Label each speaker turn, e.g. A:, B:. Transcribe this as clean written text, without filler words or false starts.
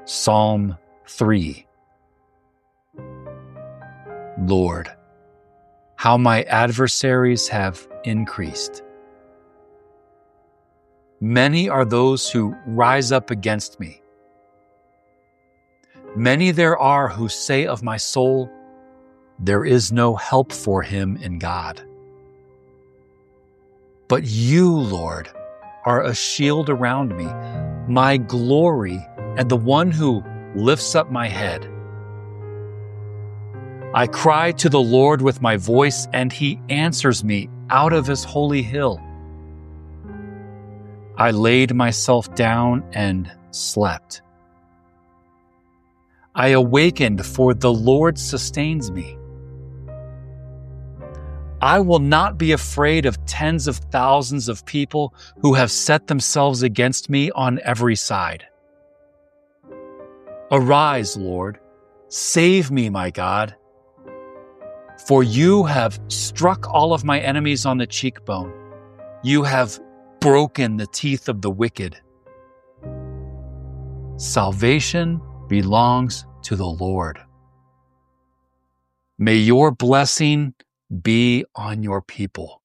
A: Psalm 3. Lord, how my adversaries have increased. Many are those who rise up against me. Many there are who say of my soul, there is no help for him in God. But you, Lord, are a shield around me, my glory, and the one who lifts up my head. I cry to the Lord with my voice, and he answers me out of his holy hill. I laid myself down and slept. I awakened, for the Lord sustains me. I will not be afraid of tens of thousands of people who have set themselves against me on every side. Arise, Lord, save me, my God. For you have struck all of my enemies on the cheekbone. You have broken the teeth of the wicked. Salvation belongs to the Lord. May your blessing be on your people.